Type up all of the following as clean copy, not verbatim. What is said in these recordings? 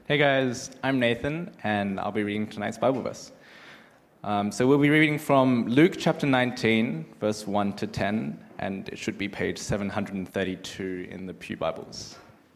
Hey guys, I'm Nathan, and I'll be reading tonight's Bible verse. So we'll be reading from Luke chapter 19, verse 1 to 10, and it should be page 732 in the Pew Bibles.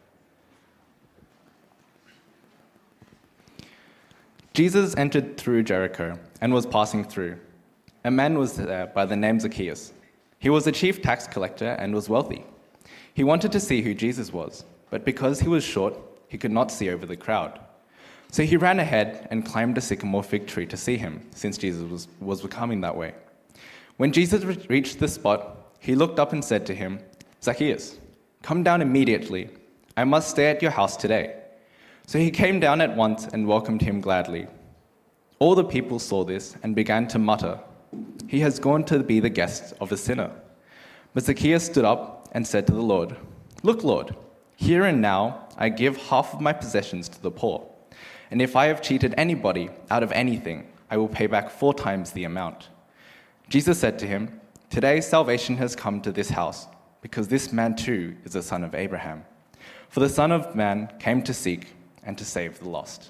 Jesus entered through Jericho and was passing through. A man was there by the name Zacchaeus. He was a chief tax collector and was wealthy. He wanted to see who Jesus was, but because he was short, he could not see over the crowd. So he ran ahead and climbed a sycamore fig tree to see him, since Jesus was coming that way. When Jesus reached the spot, he looked up and said to him, "Zacchaeus, come down immediately. I must stay at your house today." So he came down at once and welcomed him gladly. All the people saw this and began to mutter, "He has gone to be the guest of a sinner." But Zacchaeus stood up and said to the Lord, "Look, Lord, here and now I give half of my possessions to the poor. And if I have cheated anybody out of anything, I will pay back 4 times the amount." Jesus said to him, "Today salvation has come to this house, because this man too is a son of Abraham. For the Son of Man came to seek and to save the lost."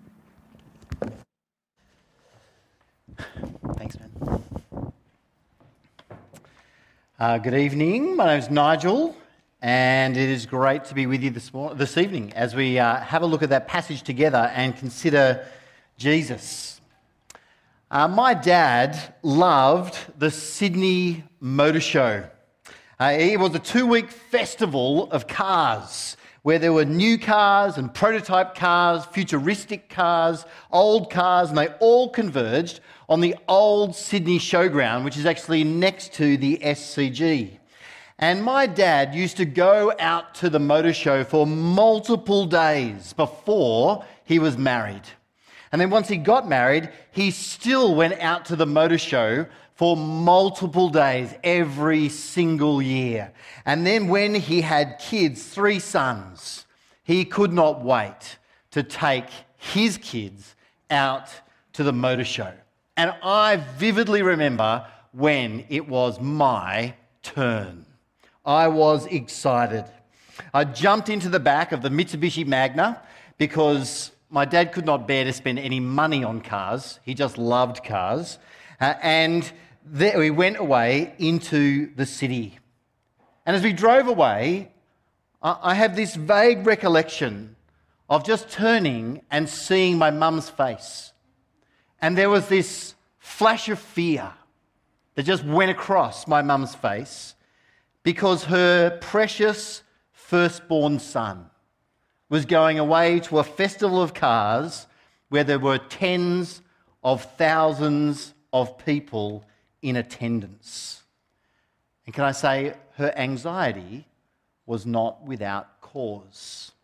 Thanks, man. Good evening. My name is Nigel, and it is great to be with you this evening as we have a look at that passage together and consider Jesus. My dad loved the Sydney Motor Show. It was a 2-week festival of cars where there were new cars and prototype cars, futuristic cars, old cars, and they all converged on the old Sydney Showground, which is actually next to the SCG. And my dad used to go out to the motor show for multiple days before he was married. And then once he got married, he still went out to the motor show for multiple days every single year. And then when he had kids, 3 sons, he could not wait to take his kids out to the motor show. And I vividly remember when it was my turn. I was excited. I jumped into the back of the Mitsubishi Magna because my dad could not bear to spend any money on cars. He just loved cars. And there we went away into the city. And as we drove away, I have this vague recollection of just turning and seeing my mum's face. And there was this flash of fear that just went across my mum's face because her precious firstborn son was going away to a festival of cars where there were tens of thousands of people in attendance. And can I say, her anxiety was not without cause.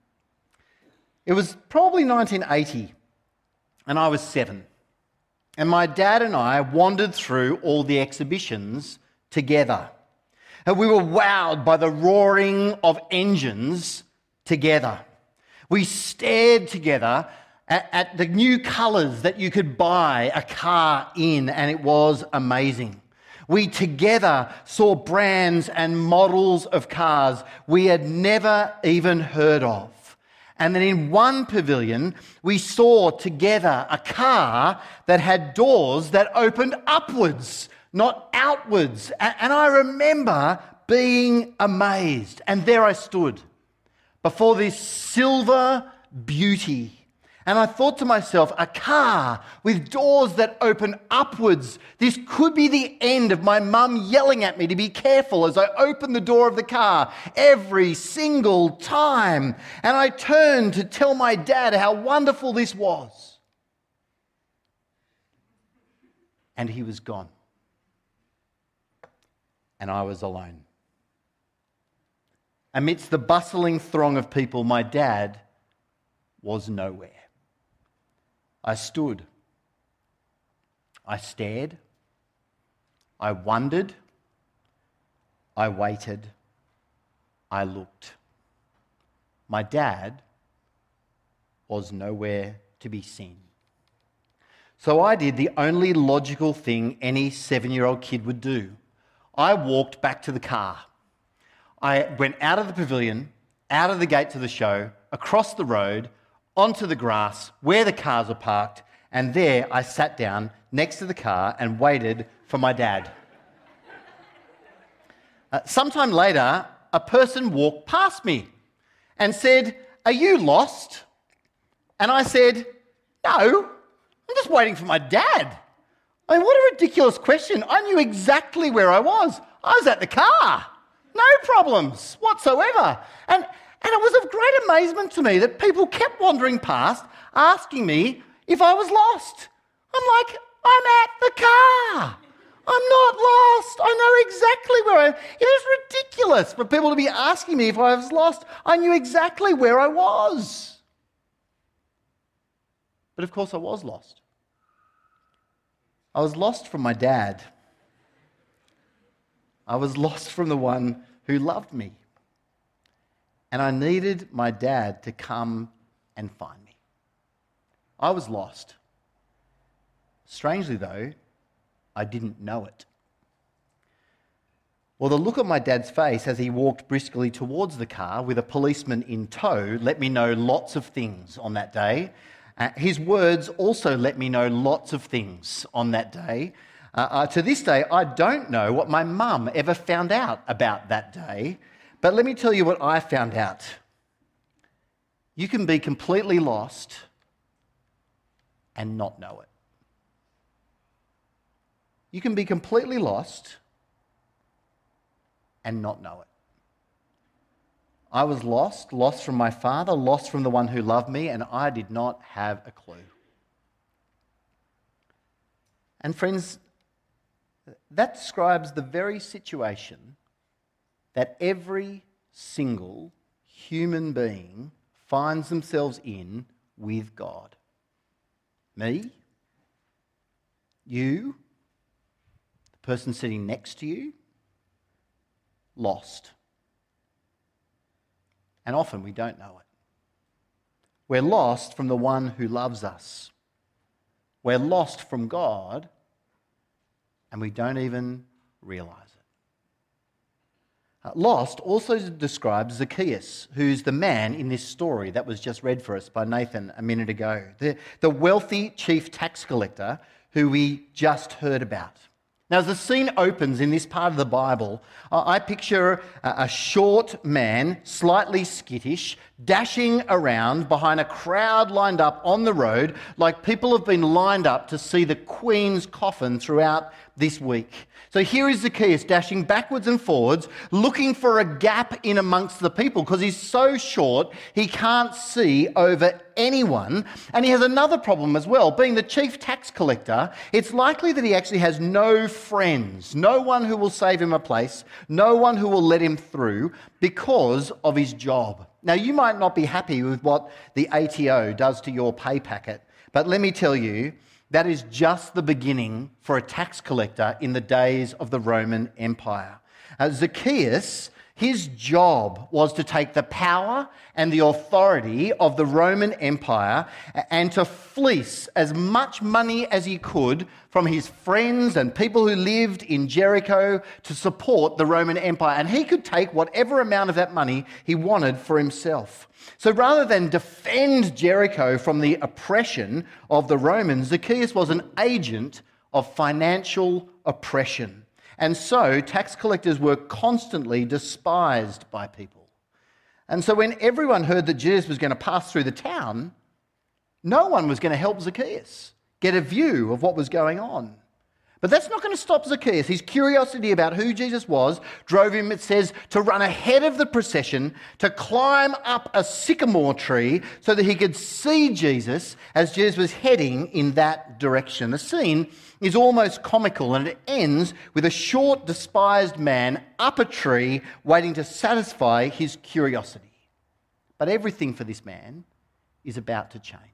It was probably 1980, and I was 7. And my dad and I wandered through all the exhibitions together. And we were wowed by the roaring of engines together. We stared together at the new colours that you could buy a car in, and it was amazing. We together saw brands and models of cars we had never even heard of. And then in one pavilion, we saw together a car that had doors that opened upwards, not outwards. And I remember being amazed. And there I stood before this silver beauty. And I thought to myself, a car with doors that open upwards. This could be the end of my mum yelling at me to be careful as I opened the door of the car every single time. And I turned to tell my dad how wonderful this was. And he was gone. And I was alone. Amidst the bustling throng of people, my dad was nowhere. I stood. I stared. I wondered. I waited. I looked. My dad was nowhere to be seen. So I did the only logical thing any 7-year-old kid would do. I walked back to the car. I went out of the pavilion, out of the gates of the show, across the road, onto the grass where the cars were parked, and there I sat down next to the car and waited for my dad. Sometime later, a person walked past me and said, "Are you lost?" And I said, "No, I'm just waiting for my dad." I mean, what a ridiculous question. I knew exactly where I was. I was at the car. No problems whatsoever. And it was of great amazement to me that people kept wandering past, asking me if I was lost. I'm like, I'm at the car. I'm not lost. I know exactly where I am. It is ridiculous for people to be asking me if I was lost. I knew exactly where I was. But of course I was lost. I was lost from my dad. I was lost from the one who loved me. And I needed my dad to come and find me. I was lost. Strangely though, I didn't know it. Well, the look on my dad's face as he walked briskly towards the car with a policeman in tow let me know lots of things on that day. His words also let me know lots of things on that day. To this day, I don't know what my mum ever found out about that day, but let me tell you what I found out. You can be completely lost and not know it. You can be completely lost and not know it. I was lost from my father, lost from the one who loved me, and I did not have a clue. And friends, that describes the very situation that every single human being finds themselves in with God. Me, you, the person sitting next to you, lost. And often we don't know it. We're lost from the one who loves us. We're lost from God, and we don't even realise it. Lost also describes Zacchaeus, who's the man in this story that was just read for us by Nathan a minute ago. The wealthy chief tax collector who we just heard about. Now, as the scene opens in this part of the Bible, I picture a short man, slightly skittish, dashing around behind a crowd lined up on the road like people have been lined up to see the Queen's coffin throughout this week. So here is Zacchaeus dashing backwards and forwards, looking for a gap in amongst the people because he's so short he can't see over anyone. And he has another problem as well. Being the chief tax collector, it's likely that he actually has no friends, no one who will save him a place, no one who will let him through because of his job. Now, you might not be happy with what the ATO does to your pay packet, but let me tell you, that is just the beginning for a tax collector in the days of the Roman Empire. Zacchaeus, his job was to take the power and the authority of the Roman Empire and to fleece as much money as he could from his friends and people who lived in Jericho to support the Roman Empire. And he could take whatever amount of that money he wanted for himself. So rather than defend Jericho from the oppression of the Romans, Zacchaeus was an agent of financial oppression. And so tax collectors were constantly despised by people. And so when everyone heard that Jesus was going to pass through the town, no one was going to help Zacchaeus get a view of what was going on. But that's not going to stop Zacchaeus. His curiosity about who Jesus was drove him, it says, to run ahead of the procession, to climb up a sycamore tree so that he could see Jesus as Jesus was heading in that direction. The scene is almost comical, and it ends with a short, despised man up a tree waiting to satisfy his curiosity. But everything for this man is about to change.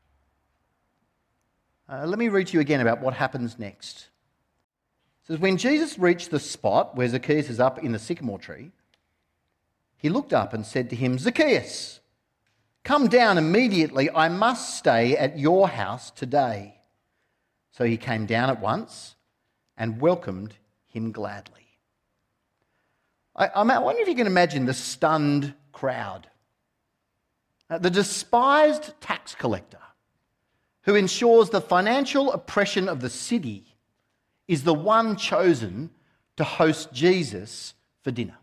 Let me read to you again about what happens next. It says, when Jesus reached the spot where Zacchaeus is up in the sycamore tree, he looked up and said to him, "Zacchaeus, come down immediately. I must stay at your house today." So he came down at once and welcomed him gladly. I wonder if you can imagine the stunned crowd. The despised tax collector who ensures the financial oppression of the city is the one chosen to host Jesus for dinner.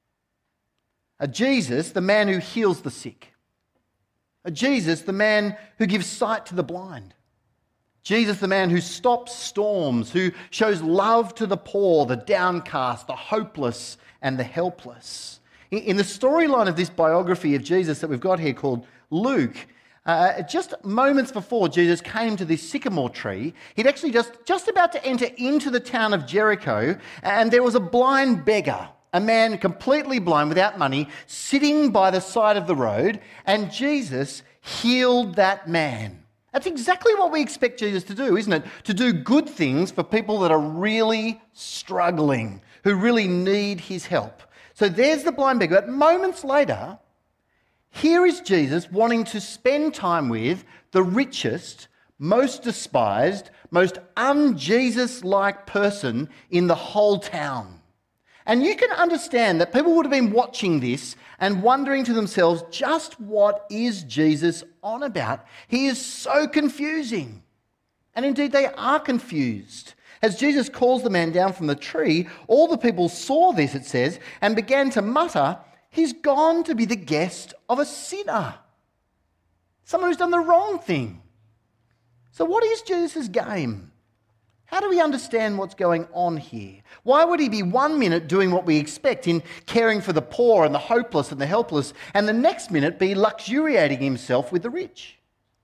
Jesus, the man who heals the sick. Jesus, the man who gives sight to the blind. Jesus, the man who stops storms, who shows love to the poor, the downcast, the hopeless, and the helpless. In the storyline of this biography of Jesus that we've got here called Luke, just moments before Jesus came to this sycamore tree, he'd actually just about to enter into the town of Jericho, and there was a blind beggar, a man completely blind without money, sitting by the side of the road, and Jesus healed that man. That's exactly what we expect Jesus to do, isn't it? To do good things for people that are really struggling, who really need his help. So there's the blind beggar. But moments later, here is Jesus wanting to spend time with the richest, most despised, most un-Jesus-like person in the whole town. And you can understand that people would have been watching this and wondering to themselves, just what is Jesus on about? He is so confusing. And indeed, they are confused. As Jesus calls the man down from the tree, all the people saw this, it says, and began to mutter, "He's gone to be the guest of a sinner." Someone who's done the wrong thing. So what is Jesus' game? How do we understand what's going on here? Why would he be 1 minute doing what we expect in caring for the poor and the hopeless and the helpless, and the next minute be luxuriating himself with the rich?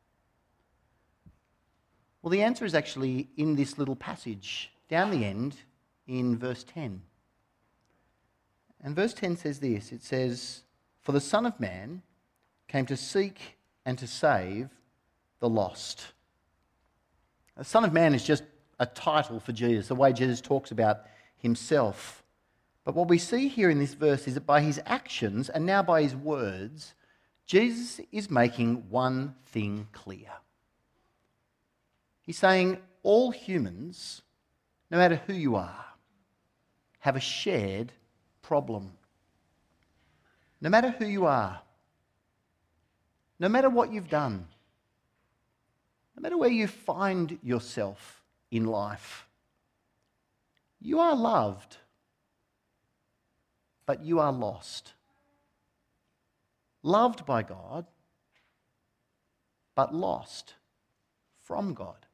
Well, the answer is actually in this little passage down the end in verse 10. And verse 10 says this, it says, "For the Son of Man came to seek and to save the lost." The Son of Man is just a title for Jesus, the way Jesus talks about himself. But what we see here in this verse is that by his actions and now by his words, Jesus is making one thing clear. He's saying all humans, no matter who you are, have a shared problem. No matter who you are, no matter what you've done, no matter where you find yourself in life, you are loved, but you are lost. Loved by God, but lost from God.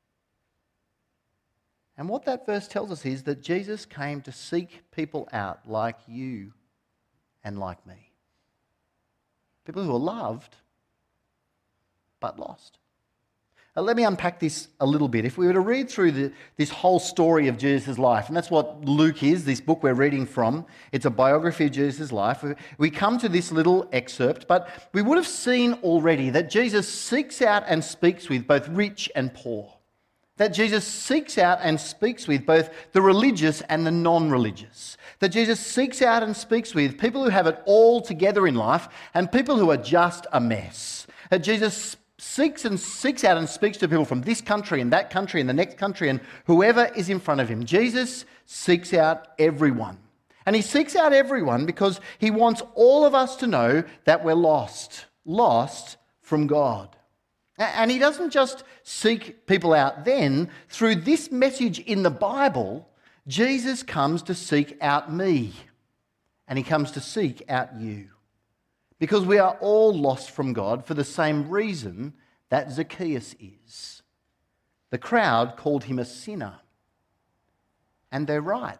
And what that verse tells us is that Jesus came to seek people out like you and like me. People who are loved, but lost. Let me unpack this a little bit. If we were to read through this whole story of Jesus' life, and that's what Luke is, this book we're reading from, it's a biography of Jesus' life. We come to this little excerpt, but we would have seen already that Jesus seeks out and speaks with both rich and poor. That Jesus seeks out and speaks with both the religious and the non-religious. That Jesus seeks out and speaks with people who have it all together in life and people who are just a mess. That Jesus seeks out and speaks to people from this country and that country and the next country and whoever is in front of him. Jesus seeks out everyone. And he seeks out everyone because he wants all of us to know that we're lost from God. And he doesn't just seek people out then. Through this message in the Bible, Jesus comes to seek out me. And he comes to seek out you. Because we are all lost from God for the same reason that Zacchaeus is. The crowd called him a sinner. And they're right.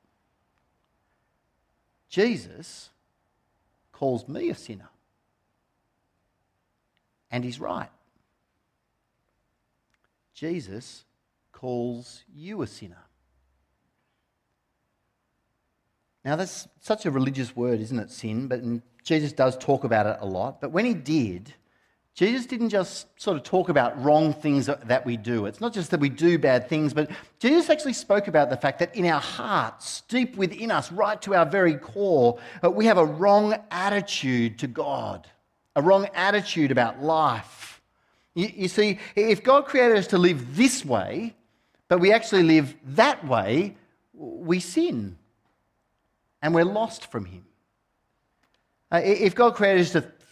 Jesus calls me a sinner. And he's right. Jesus calls you a sinner. Now that's such a religious word, isn't it, sin? But Jesus does talk about it a lot. But when he did, Jesus didn't just sort of talk about wrong things that we do. It's not just that we do bad things, but Jesus actually spoke about the fact that in our hearts, deep within us, right to our very core, we have a wrong attitude to God, a wrong attitude about life. You see, if God created us to live this way, but we actually live that way, we sin and we're lost from him. If God created us to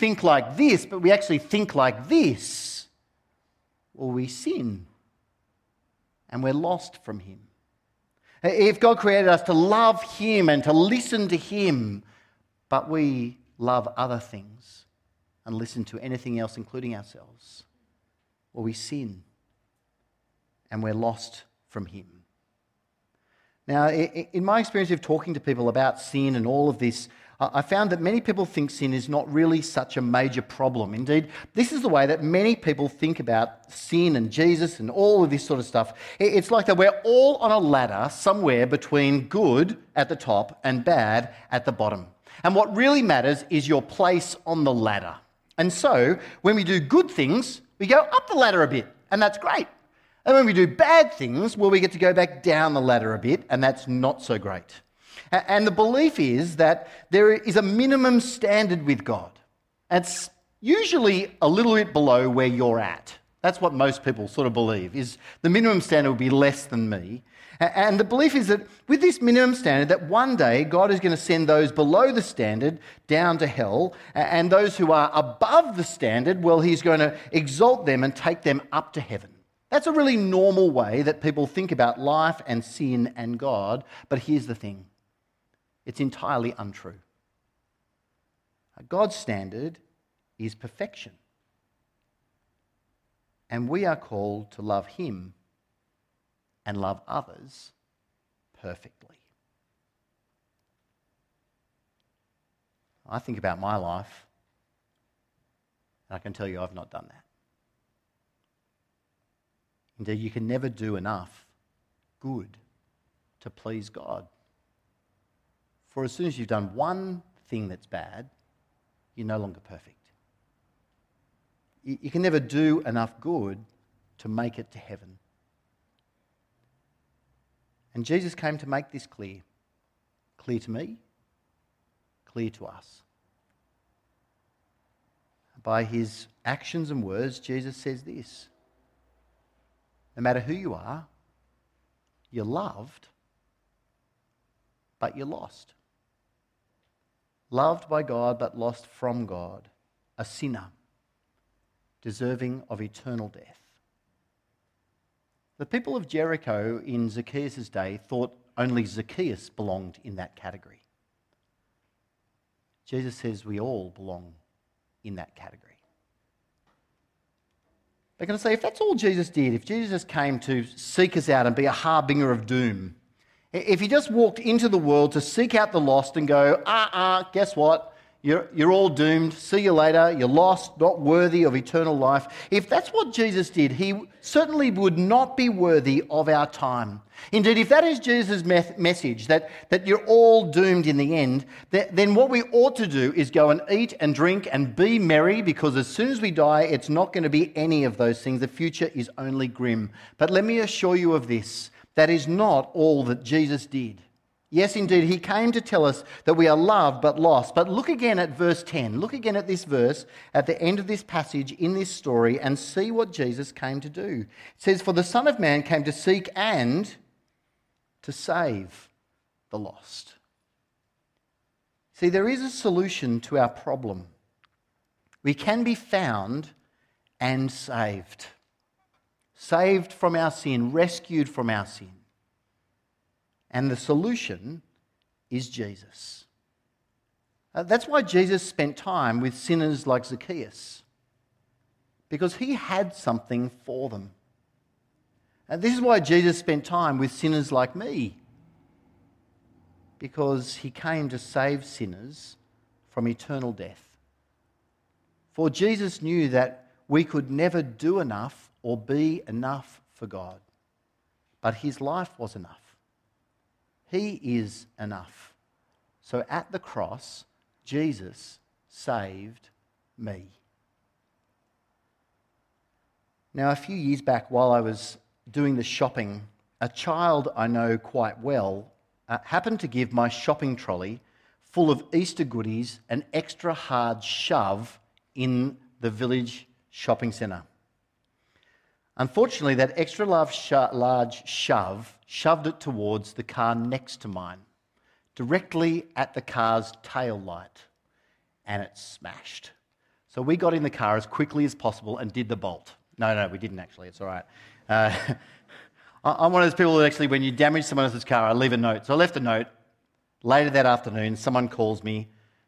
think like this, but we actually think like this, well, we sin and we're lost from him. If God created us to love him and to listen to him, but we love other things and listen to anything else, including ourselves, well, we sin and we're lost from him. Now, in my experience of talking to people about sin and all of this, I found that many people think sin is not really such a major problem. Indeed, this is the way that many people think about sin and Jesus and all of this sort of stuff. It's like that we're all on a ladder somewhere between good at the top and bad at the bottom. And what really matters is your place on the ladder. And so, when we do good things, we go up the ladder a bit, and that's great. And when we do bad things, well, we get to go back down the ladder a bit, and that's not so great. And the belief is that there is a minimum standard with God. It's usually a little bit below where you're at. That's what most people sort of believe, is the minimum standard will be less than me. And the belief is that with this minimum standard, that one day God is going to send those below the standard down to hell, and those who are above the standard, well, he's going to exalt them and take them up to heaven. That's a really normal way that people think about life and sin and God, but here's the thing. It's entirely untrue. God's standard is perfection. And we are called to love him and love others perfectly. I think about my life, and I can tell you I've not done that. Indeed, you can never do enough good to please God. For as soon as you've done one thing that's bad, you're no longer perfect. You can never do enough good to make it to heaven. And Jesus came to make this clear. Clear to me, clear to us. By his actions and words, Jesus says this: no matter who you are, you're loved, but you're lost. Loved by God, but lost from God. A sinner, deserving of eternal death. The people of Jericho in Zacchaeus' day thought only Zacchaeus belonged in that category. Jesus says we all belong in that category. They're going to say, if that's all Jesus did, if Jesus came to seek us out and be a harbinger of doom, if he just walked into the world to seek out the lost and go, guess what? You're all doomed. See you later. You're lost, not worthy of eternal life. If that's what Jesus did, he certainly would not be worthy of our time. Indeed, if that is Jesus' message, that you're all doomed in the end, then what we ought to do is go and eat and drink and be merry, because as soon as we die, it's not going to be any of those things. The future is only grim. But let me assure you of this. That is not all that Jesus did. Yes, indeed, he came to tell us that we are loved but lost. But look again at verse 10. Look again at this verse at the end of this passage in this story and see what Jesus came to do. It says, for the Son of Man came to seek and to save the lost. See, there is a solution to our problem. We can be found and saved. Saved from our sin, rescued from our sin. And the solution is Jesus. That's why Jesus spent time with sinners like Zacchaeus, because he had something for them. And this is why Jesus spent time with sinners like me, because he came to save sinners from eternal death. For Jesus knew that we could never do enough or be enough for God, but his life was enough. He is enough. So at the cross, Jesus saved me. Now, a few years back, while I was doing the shopping, a child I know quite well happened to give my shopping trolley full of Easter goodies an extra hard shove in the village shopping centre. Unfortunately, that extra large shove shoved it towards the car next to mine, directly at the car's tail light, and it smashed. So we got in the car as quickly as possible and did the bolt. No, we didn't actually. It's all right. I'm one of those people that actually, when you damage someone else's car, I leave a note. So I left a note. Later that afternoon, someone calls me,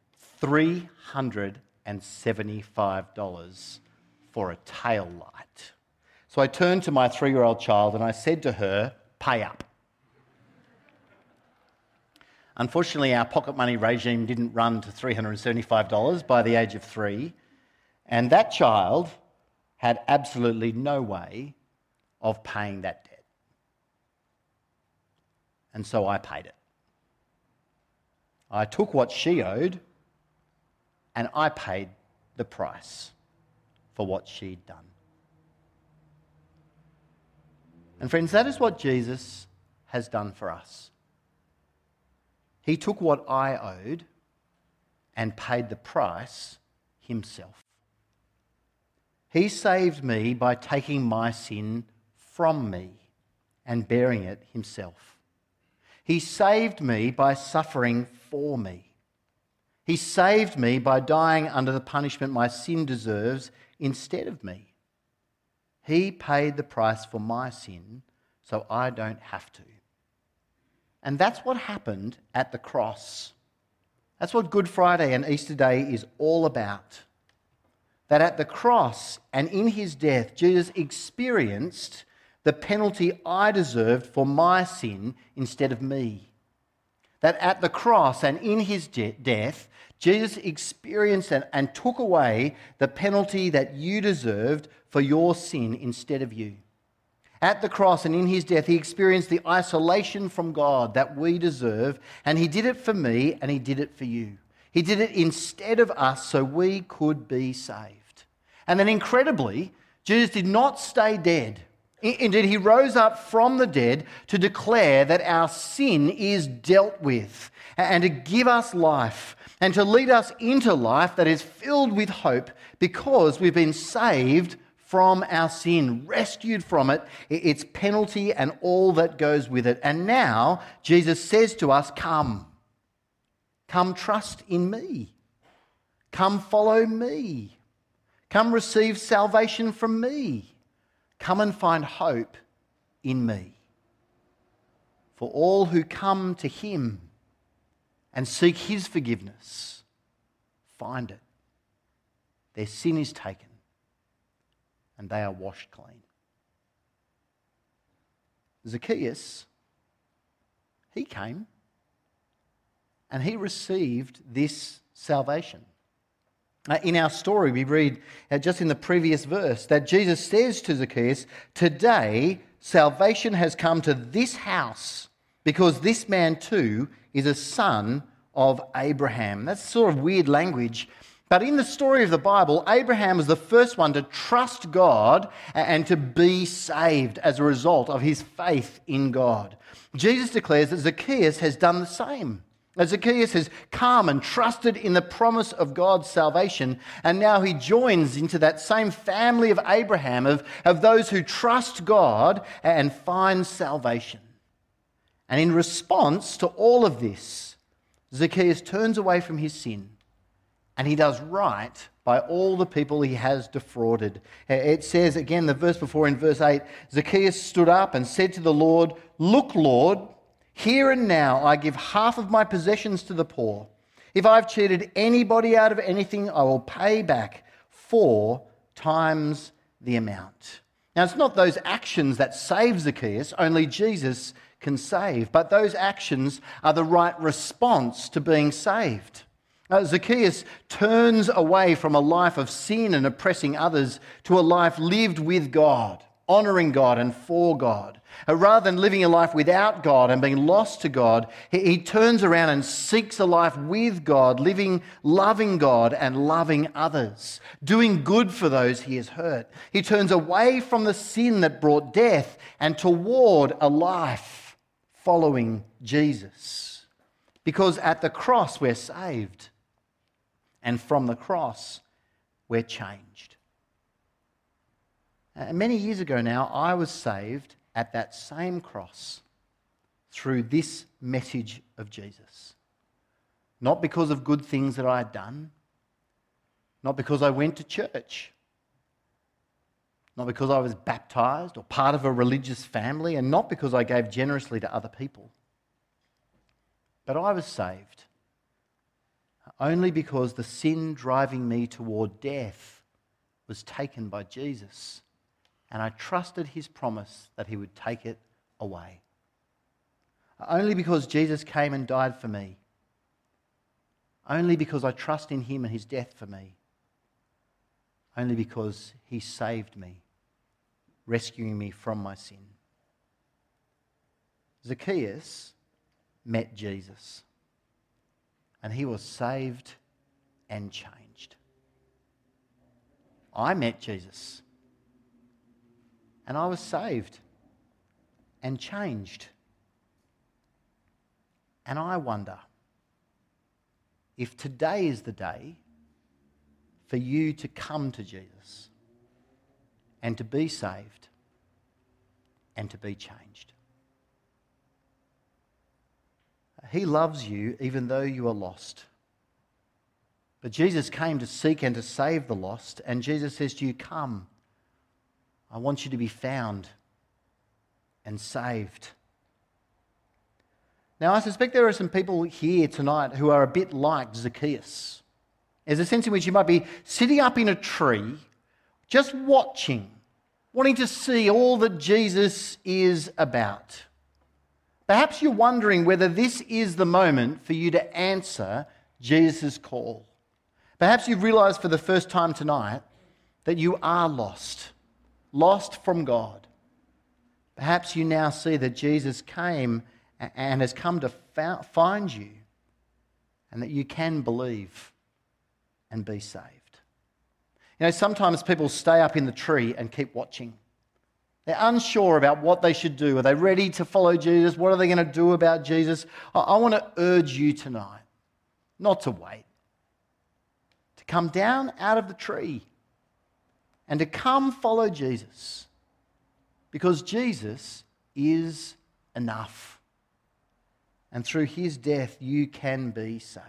$375 for a tail light. So I turned to my 3-year-old child and I said to her, pay up. Unfortunately, our pocket money regime didn't run to $375 by the age of 3, and that child had absolutely no way of paying that debt. And so I paid it. I took what she owed and I paid the price for what she'd done. And friends, that is what Jesus has done for us. He took what I owed and paid the price himself. He saved me by taking my sin from me and bearing it himself. He saved me by suffering for me. He saved me by dying under the punishment my sin deserves instead of me. He paid the price for my sin so I don't have to. And that's what happened at the cross. That's what Good Friday and Easter Day is all about. That at the cross and in his death, Jesus experienced the penalty I deserved for my sin instead of me. That at the cross and in his death, Jesus experienced and took away the penalty that you deserved for your sin instead of you. At the cross and in his death, he experienced the isolation from God that we deserve, and he did it for me and he did it for you. He did it instead of us so we could be saved. And then incredibly, Jesus did not stay dead. Indeed, he rose up from the dead to declare that our sin is dealt with and to give us life and to lead us into life that is filled with hope because we've been saved from our sin, rescued from it, its penalty and all that goes with it. And now Jesus says to us, come trust in me. Come follow me. Come receive salvation from me. Come and find hope in me. For all who come to him and seek his forgiveness, find it. Their sin is taken and they are washed clean. Zacchaeus, he came and he received this salvation. In our story, we read just in the previous verse that Jesus says to Zacchaeus, today salvation has come to this house because this man too is a son of Abraham. That's sort of weird language. But in the story of the Bible, Abraham was the first one to trust God and to be saved as a result of his faith in God. Jesus declares that Zacchaeus has done the same. Zacchaeus has come and trusted in the promise of God's salvation, and now he joins into that same family of Abraham, of those who trust God and find salvation. And in response to all of this, Zacchaeus turns away from his sin and he does right by all the people he has defrauded. It says, again, the verse before in verse 8, Zacchaeus stood up and said to the Lord, look, Lord, here and now I give half of my possessions to the poor. If I've cheated anybody out of anything, I will pay back 4 times the amount. Now, it's not those actions that save Zacchaeus, only Jesus can save, but those actions are the right response to being saved. Zacchaeus turns away from a life of sin and oppressing others to a life lived with God, honouring God and for God. Rather than living a life without God and being lost to God, he turns around and seeks a life with God, loving God and loving others, doing good for those he has hurt. He turns away from the sin that brought death and toward a life following Jesus. Because at the cross we're saved, and from the cross we're changed. Many years ago now, I was saved at that same cross through this message of Jesus. Not because of good things that I had done, not because I went to church, not because I was baptized or part of a religious family, and not because I gave generously to other people. But I was saved only because the sin driving me toward death was taken by Jesus, and I trusted his promise that he would take it away. Only because Jesus came and died for me. Only because I trust in him and his death for me. Only because he saved me, rescuing me from my sin. Zacchaeus met Jesus, and he was saved and changed. I met Jesus, and I was saved and changed. And I wonder if today is the day for you to come to Jesus and to be saved and to be changed. He loves you even though you are lost. But Jesus came to seek and to save the lost, and Jesus says to you, come, I want you to be found and saved. Now, I suspect there are some people here tonight who are a bit like Zacchaeus. There's a sense in which you might be sitting up in a tree, just watching, wanting to see all that Jesus is about. Perhaps you're wondering whether this is the moment for you to answer Jesus' call. Perhaps you've realised for the first time tonight that you are lost from God. Perhaps you now see that Jesus came and has come to find you, and that you can believe and be saved. You know, sometimes people stay up in the tree and keep watching. They're unsure about what they should do. Are they ready to follow Jesus? What are they going to do about Jesus? I want to urge you tonight not to wait, to come down out of the tree and to come follow Jesus, because Jesus is enough. And through his death, you can be saved.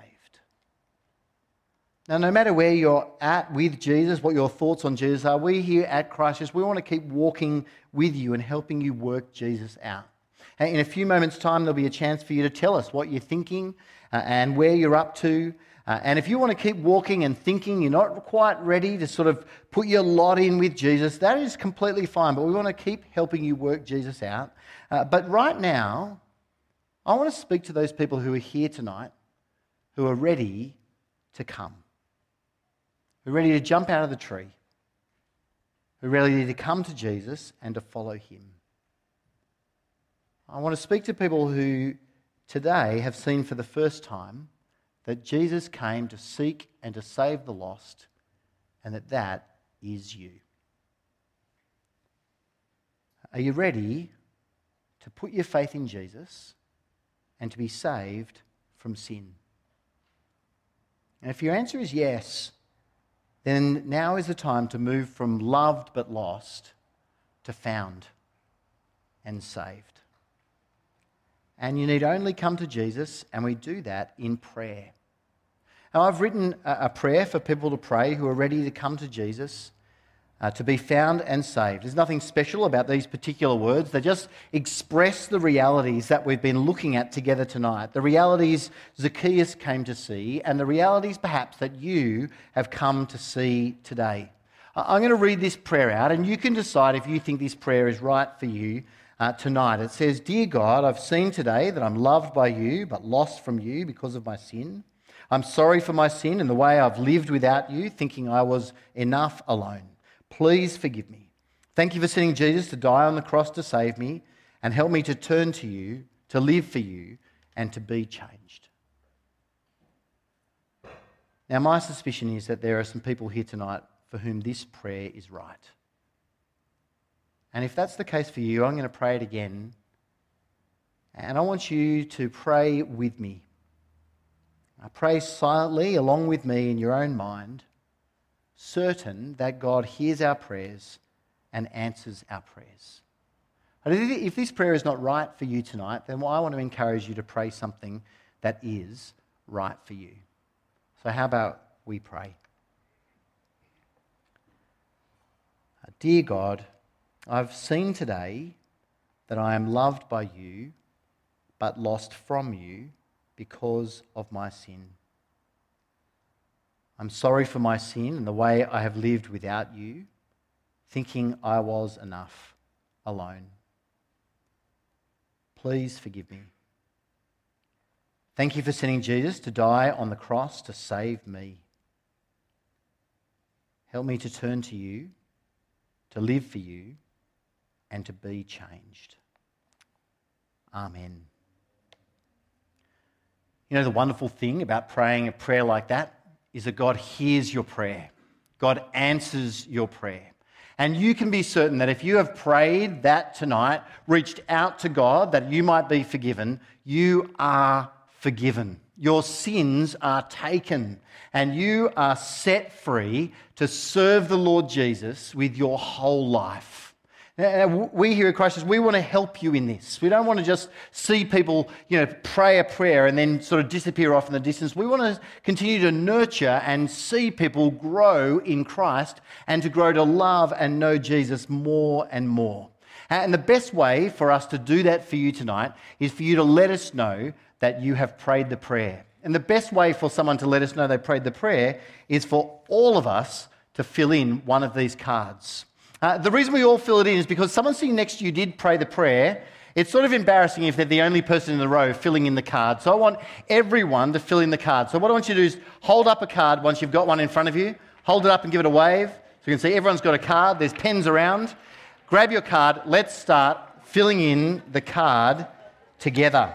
Now, no matter where you're at with Jesus, what your thoughts on Jesus are, we here at Christchurch, we want to keep walking with you and helping you work Jesus out. And in a few moments' time, there'll be a chance for you to tell us what you're thinking and where you're up to. And if you want to keep walking and thinking, you're not quite ready to sort of put your lot in with Jesus, that is completely fine. But we want to keep helping you work Jesus out. But right now, I want to speak to those people who are here tonight who are ready to come, who are ready to jump out of the tree, who are ready to come to Jesus and to follow him. I want to speak to people who today have seen for the first time that Jesus came to seek and to save the lost, and that is you. Are you ready to put your faith in Jesus and to be saved from sin? And if your answer is yes, then now is the time to move from loved but lost to found and saved. And you need only come to Jesus, and we do that in prayer. Now, I've written a prayer for people to pray who are ready to come to Jesus, to be found and saved. There's nothing special about these particular words. They just express the realities that we've been looking at together tonight. The realities Zacchaeus came to see, and the realities perhaps that you have come to see today. I'm going to read this prayer out, and you can decide if you think this prayer is right for you tonight. It says, "Dear God, I've seen today that I'm loved by you, but lost from you because of my sin. I'm sorry for my sin and the way I've lived without you, thinking I was enough alone. Please forgive me. Thank you for sending Jesus to die on the cross to save me, and help me to turn to you, to live for you, and to be changed." Now, my suspicion is that there are some people here tonight for whom this prayer is right. And if that's the case for you, I'm going to pray it again. And I want you to pray with me. Pray silently along with me in your own mind, certain that God hears our prayers and answers our prayers. And if this prayer is not right for you tonight, then I want to encourage you to pray something that is right for you. So how about we pray? Dear God, I've seen today that I am loved by you, but lost from you because of my sin. I'm sorry for my sin and the way I have lived without you, thinking I was enough alone. Please forgive me. Thank you for sending Jesus to die on the cross to save me. Help me to turn to you, to live for you, and to be changed. Amen. You know, the wonderful thing about praying a prayer like that is that God hears your prayer. God answers your prayer. And you can be certain that if you have prayed that tonight, reached out to God that you might be forgiven, you are forgiven. Your sins are taken and you are set free to serve the Lord Jesus with your whole life. Now, we here at Christ, we want to help you in this. We don't want to just see people, pray a prayer and then sort of disappear off in the distance. We want to continue to nurture and see people grow in Christ and to grow to love and know Jesus more and more. And the best way for us to do that for you tonight is for you to let us know that you have prayed the prayer. And the best way for someone to let us know they prayed the prayer is for all of us to fill in one of these cards. The reason we all fill it in is because someone sitting next to you did pray the prayer. It's sort of embarrassing if they're the only person in the row filling in the card. So I want everyone to fill in the card. So what I want you to do is hold up a card once you've got one in front of you. Hold it up and give it a wave. So you can see everyone's got a card. There's pens around. Grab your card. Let's start filling in the card together.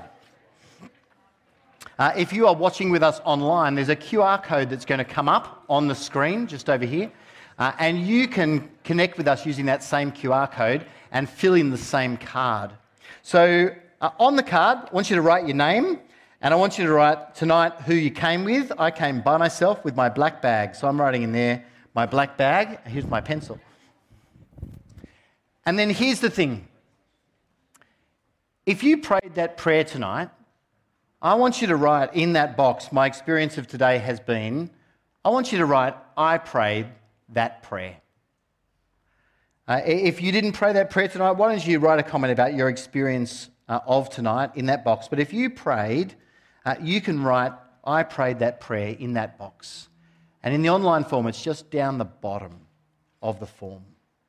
If you are watching with us online, there's a QR code that's going to come up on the screen just over here. And you can connect with us using that same QR code and fill in the same card. So on the card, I want you to write your name and I want you to write tonight who you came with. I came by myself with my black bag. So I'm writing in there my black bag. Here's my pencil. And then here's the thing. If you prayed that prayer tonight, I want you to write in that box, my experience of today has been, I want you to write, I prayed that prayer. If you didn't pray that prayer tonight, why don't you write a comment about your experience of tonight in that box. But if you prayed, you can write, I prayed that prayer in that box. And in the online form, it's just down the bottom of the form.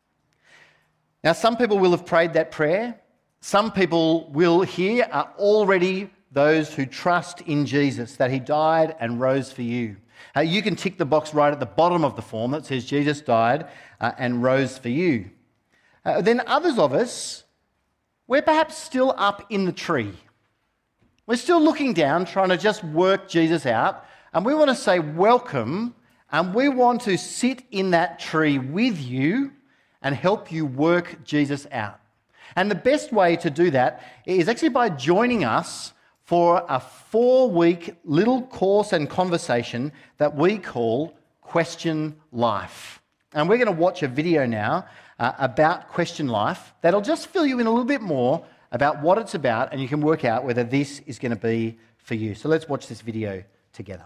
Now, some people will have prayed that prayer. Some people will here are already those who trust in Jesus, that he died and rose for you. You can tick the box right at the bottom of the form that says Jesus died and rose for you. Then others of us, we're perhaps still up in the tree. We're still looking down, trying to just work Jesus out. And we want to say welcome, and we want to sit in that tree with you and help you work Jesus out. And the best way to do that is actually by joining us for a 4-week little course and conversation that we call Question Life. And we're going to watch a video now about Question Life that'll just fill you in a little bit more about what it's about, and you can work out whether this is going to be for you. So let's watch this video together.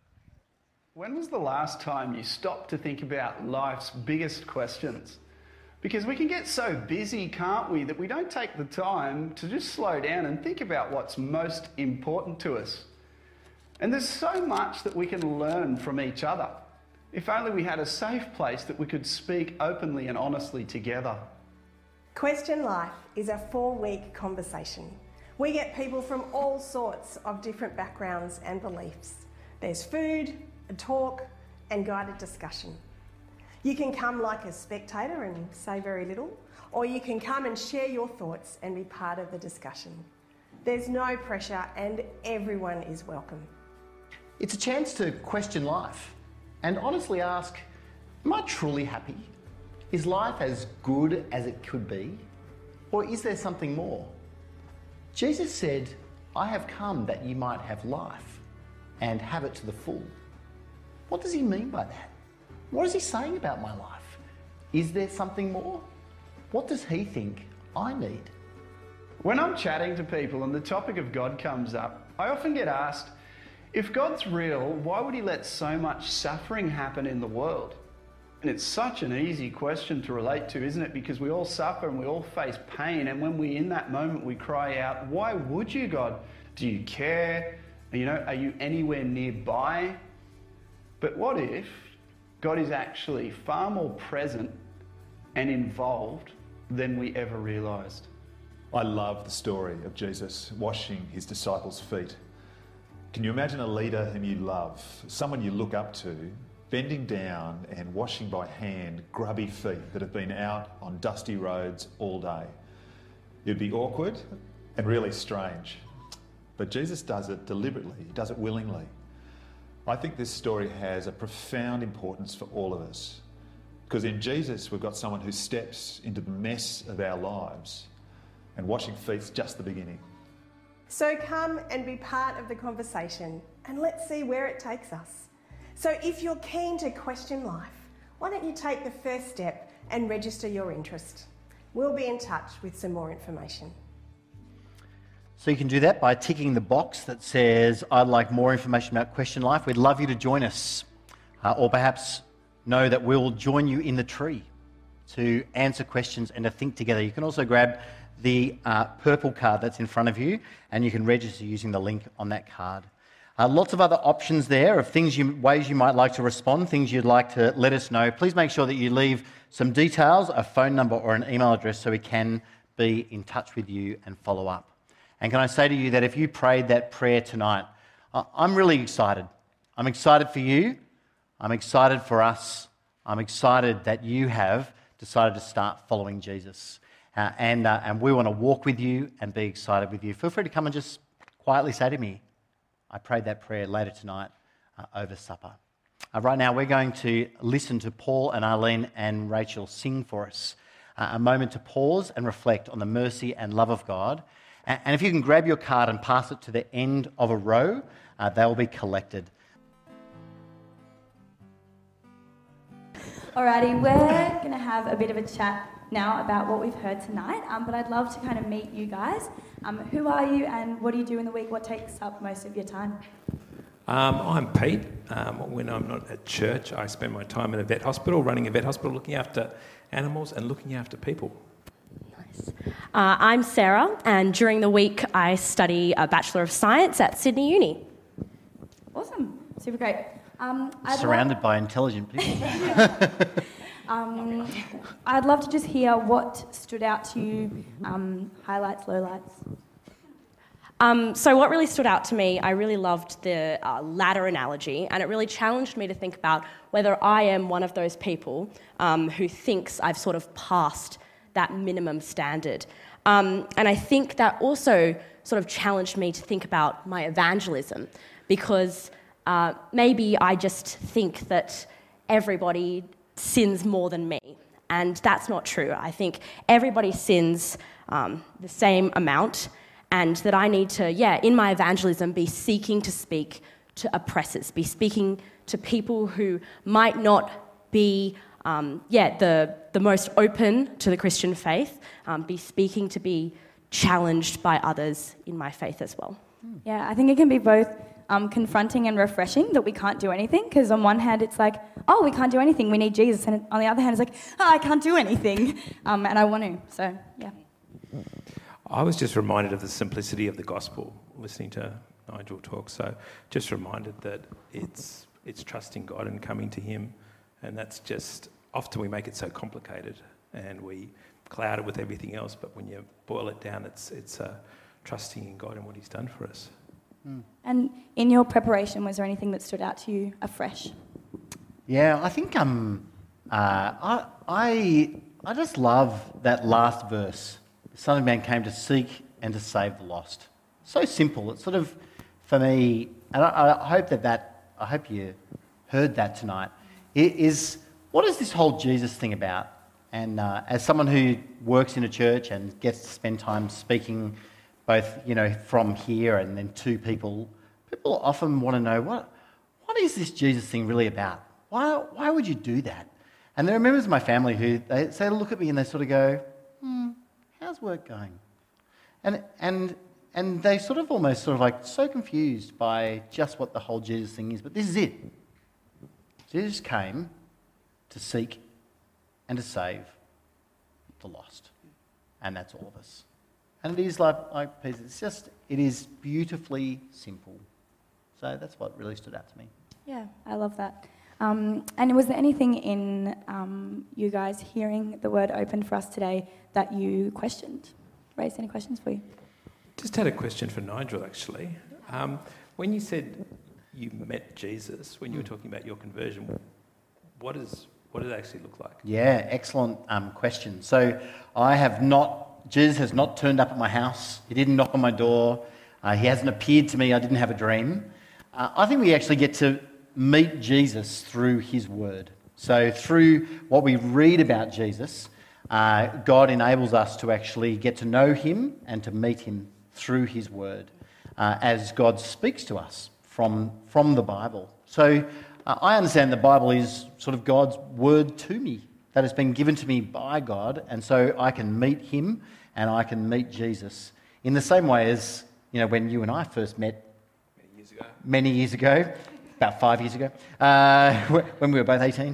When was the last time you stopped to think about life's biggest questions? Because we can get so busy, can't we, that we don't take the time to just slow down and think about what's most important to us. And there's so much that we can learn from each other. If only we had a safe place that we could speak openly and honestly together. Question Life is a 4-week conversation. We get people from all sorts of different backgrounds and beliefs. There's food, a talk, and guided discussion. You can come like a spectator and say very little, or you can come and share your thoughts and be part of the discussion. There's no pressure and everyone is welcome. It's a chance to question life and honestly ask, am I truly happy? Is life as good as it could be? Or is there something more? Jesus said, I have come that you might have life and have it to the full. What does he mean by that? What is he saying about my life? Is there something more? What does he think I need? When I'm chatting to people and the topic of God comes up, I often get asked, if God's real, why would he let so much suffering happen in the world? And it's such an easy question to relate to, isn't it? Because we all suffer and we all face pain. And when we, in that moment, we cry out, why would you, God? Do you care? You know, are you anywhere nearby? But what if God is actually far more present and involved than we ever realised? I love the story of Jesus washing his disciples' feet. Can you imagine a leader whom you love, someone you look up to, bending down and washing by hand grubby feet that have been out on dusty roads all day? It'd be awkward and really strange. But Jesus does it deliberately, he does it willingly. I think this story has a profound importance for all of us, because in Jesus we've got someone who steps into the mess of our lives, and washing feet's just the beginning. So come and be part of the conversation, and let's see where it takes us. So if you're keen to question life, why don't you take the first step and register your interest? We'll be in touch with some more information. So you can do that by ticking the box that says, I'd like more information about Question Life. We'd love you to join us. Or perhaps know that we'll join you in the tree to answer questions and to think together. You can also grab the purple card that's in front of you, and you can register using the link on that card. Lots of other options there of ways you might like to respond, things you'd like to let us know. Please make sure that you leave some details, a phone number or an email address, so we can be in touch with you and follow up. And can I say to you that if you prayed that prayer tonight, I'm really excited. I'm excited for you. I'm excited for us. I'm excited that you have decided to start following Jesus. And we want to walk with you and be excited with you. Feel free to come and just quietly say to me, I prayed that prayer later tonight over supper. Right now we're going to listen to Paul and Arlene and Rachel sing for us. A moment to pause and reflect on the mercy and love of God. And if you can grab your card and pass it to the end of a row, they will be collected. Alrighty, we're going to have a bit of a chat now about what we've heard tonight, but I'd love to kind of meet you guys. Who are you and what do you do in the week? What takes up most of your time? I'm Pete. When I'm not at church, I spend my time in a vet hospital, running a vet hospital, looking after animals and looking after people. Nice. I'm Sarah, and during the week I study a Bachelor of Science at Sydney Uni. Awesome. Super great. Surrounded by intelligent people. I'd love to just hear what stood out to you, highlights, lowlights. So what really stood out to me, I really loved the ladder analogy, and it really challenged me to think about whether I am one of those people who thinks I've sort of passed that minimum standard. And I think that also sort of challenged me to think about my evangelism, because maybe I just think that everybody sins more than me, and that's not true. I think everybody sins the same amount, and that I need to, in my evangelism, be seeking to speak to oppressors, be speaking to people who might not be, the most open to the Christian faith, be speaking to be challenged by others in my faith as well. Yeah, I think it can be both confronting and refreshing that we can't do anything, because on one hand it's like, oh, we can't do anything, we need Jesus, and on the other hand it's like, oh, I can't do anything, and I want to, so yeah. I was just reminded of the simplicity of the gospel, listening to Nigel talk, so just reminded that it's trusting God and coming to him, and that's just, often we make it so complicated and we cloud it with everything else, but when you boil it down, it's trusting in God and what he's done for us. And in your preparation, was there anything that stood out to you afresh? Yeah, I think I just love that last verse. The Son of Man came to seek and to save the lost. So simple. It's sort of, for me, and I hope you heard that tonight, is what is this whole Jesus thing about? And as someone who works in a church and gets to spend time speaking both, from here and then to people often want to know, what is this Jesus thing really about? Why would you do that? And there are members of my family who they look at me and they sort of go, how's work going? And they sort of almost like so confused by just what the whole Jesus thing is. But this is it. Jesus came to seek and to save the lost. And that's all of us. And it is like Peter, it is beautifully simple. So that's what really stood out to me. Yeah, I love that. And was there anything in you guys hearing the word open for us today that you questioned? Raised any questions for you? Just had a question for Nigel, actually. When you said you met Jesus, when you were talking about your conversion, what did it actually look like? Yeah, excellent question. So Jesus has not turned up at my house. He didn't knock on my door. He hasn't appeared to me. I didn't have a dream. I think we actually get to meet Jesus through his word. So through what we read about Jesus, God enables us to actually get to know him and to meet him through his word as God speaks to us from the Bible. So I understand the Bible is sort of God's word to me, that has been given to me by God, and so I can meet him and I can meet Jesus in the same way as, when you and I first met many years ago, about 5 years ago, when we were both 18.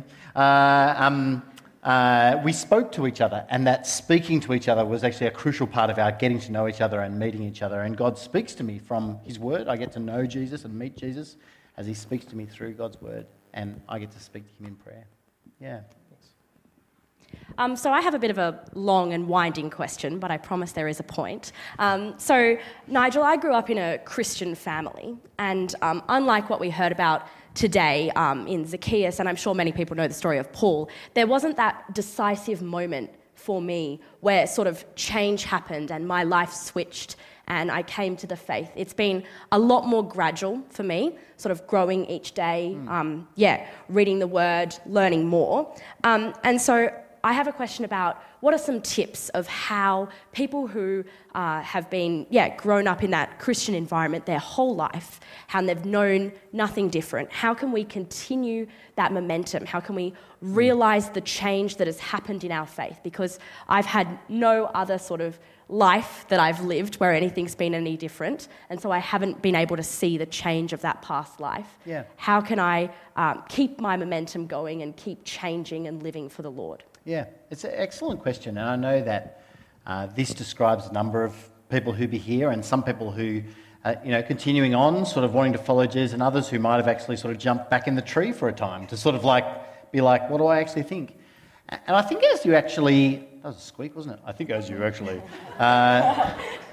We spoke to each other, and that speaking to each other was actually a crucial part of our getting to know each other and meeting each other. And God speaks to me from his word. I get to know Jesus and meet Jesus as he speaks to me through God's word, and I get to speak to him in prayer. Yeah. So I have a bit of a long and winding question, but I promise there is a point. So, Nigel, I grew up in a Christian family, and unlike what we heard about today in Zacchaeus, and I'm sure many people know the story of Paul, there wasn't that decisive moment for me where sort of change happened and my life switched and I came to the faith. It's been a lot more gradual for me, sort of growing each day, reading the word, learning more. And so I have a question about what are some tips of how people who have been, grown up in that Christian environment their whole life, how they've known nothing different, how can we continue that momentum? How can we realise the change that has happened in our faith? Because I've had no other sort of life that I've lived where anything's been any different, and so I haven't been able to see the change of that past life. Yeah. How can I keep my momentum going and keep changing and living for the Lord? Yeah, it's an excellent question, and I know that this describes a number of people who be here, and some people who, continuing on, sort of wanting to follow Jesus, and others who might have actually sort of jumped back in the tree for a time to sort of be like, what do I actually think? And I think as you actually, that was a squeak, wasn't it? I think as you actually, I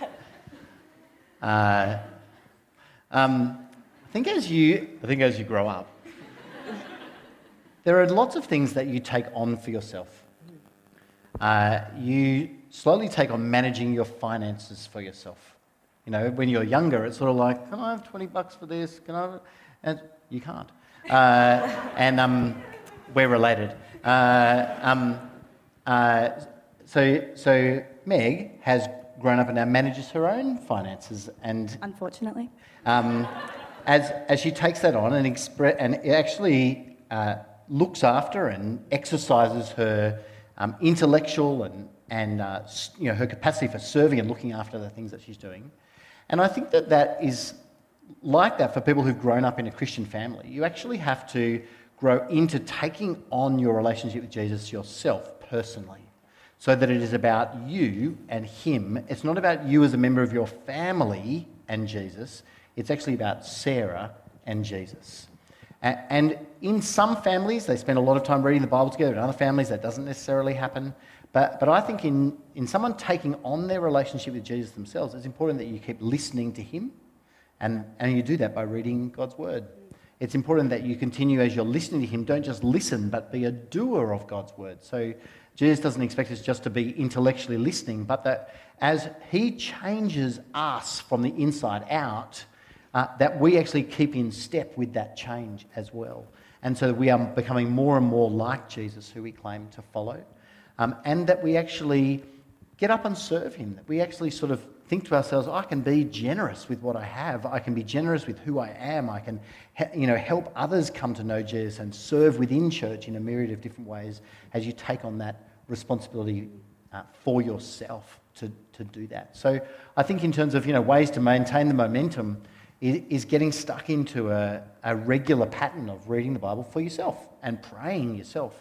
think as you grow up, there are lots of things that you take on for yourself. You slowly take on managing your finances for yourself. When you're younger, it's sort of like, can I have $20 for this? Can I? And you can't. And we're related. So Meg has grown up and now manages her own finances, and Unfortunately. As she takes that on and actually looks after and exercises her intellectual and her capacity for serving and looking after the things that she's doing. And I think that is like that for people who've grown up in a Christian family. You actually have to grow into taking on your relationship with Jesus yourself personally, so that it is about you and him. It's not about you as a member of your family and Jesus. It's actually about Sarah and Jesus. And in some families, they spend a lot of time reading the Bible together. In other families, that doesn't necessarily happen. But I think in someone taking on their relationship with Jesus themselves, it's important that you keep listening to him, and you do that by reading God's word. It's important that you continue as you're listening to him, don't just listen, but be a doer of God's word. So Jesus doesn't expect us just to be intellectually listening, but that as he changes us from the inside out, that we actually keep in step with that change as well. And so we are becoming more and more like Jesus, who we claim to follow. And that we actually get up and serve him, that we actually sort of think to ourselves, I can be generous with what I have, I can be generous with who I am, I can help others come to know Jesus and serve within church in a myriad of different ways as you take on that responsibility for yourself to do that. So I think in terms of ways to maintain the momentum is getting stuck into a regular pattern of reading the Bible for yourself and praying yourself,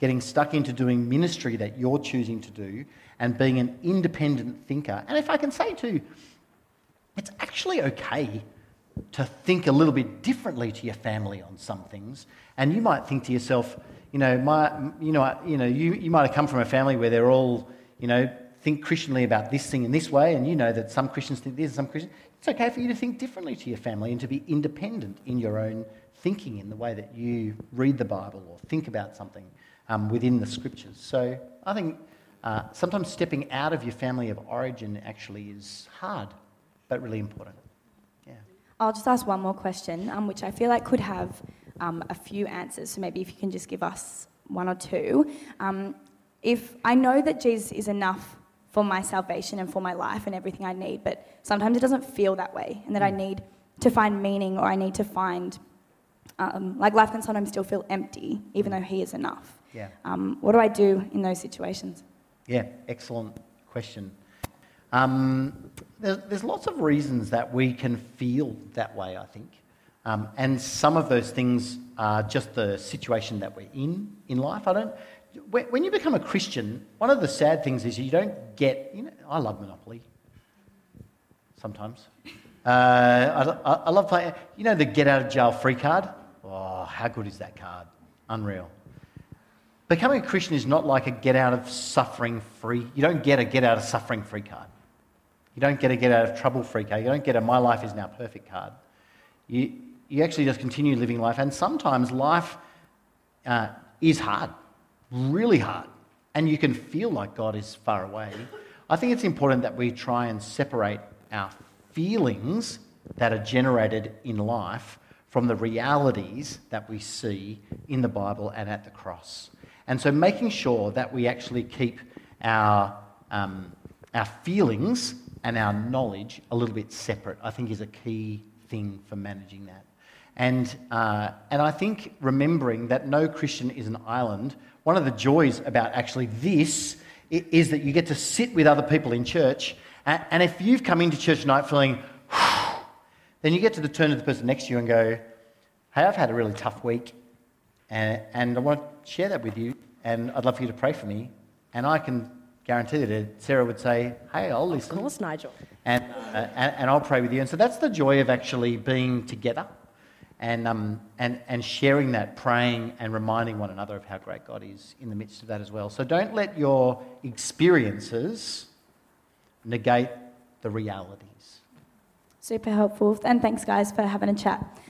getting stuck into doing ministry that you're choosing to do and being an independent thinker. And if I can say too, it's actually okay to think a little bit differently to your family on some things. And you might think to yourself, you might have come from a family where they're all, think Christianly about this thing in this way, and you know that some Christians think this and some Christians. It's okay for you to think differently to your family and to be independent in your own thinking in the way that you read the Bible or think about something within the Scriptures. So I think sometimes stepping out of your family of origin actually is hard, but really important. Yeah. I'll just ask one more question, which I feel like could have a few answers. So maybe if you can just give us one or two. If I know that Jesus is enough for my salvation and for my life and everything I need, but sometimes it doesn't feel that way, and that I need to find meaning, or I need to find, life can sometimes still feel empty, even though He is enough. Yeah. What do I do in those situations? Yeah, excellent question. There's lots of reasons that we can feel that way, I think. And some of those things are just the situation that we're in life. When you become a Christian, one of the sad things is you don't get... I love Monopoly. Sometimes. I love playing... the get out of jail free card? Oh, how good is that card? Unreal. Becoming a Christian is not like a get out of suffering free... You don't get a get out of suffering free card. You don't get a get out of trouble free card. You don't get a my life is now perfect card. You actually just continue living life, and sometimes life is hard, really hard, and you can feel like God is far away. I think it's important that we try and separate our feelings that are generated in life from the realities that we see in the Bible and at the cross. And so making sure that we actually keep our feelings and our knowledge a little bit separate, I think, is a key thing for managing that. And I think remembering that no Christian is an island, one of the joys about actually this is that you get to sit with other people in church, and if you've come into church tonight feeling, then you get to turn to the person next to you and go, hey, I've had a really tough week, and I want to share that with you, and I'd love for you to pray for me. And I can guarantee that Sarah would say, hey, I'll listen. Of course, Nigel. And I'll pray with you. And so that's the joy of actually being together and sharing that, praying and reminding one another of how great God is in the midst of that as well. So don't let your experiences negate the realities. Super helpful. And thanks, guys, for having a chat.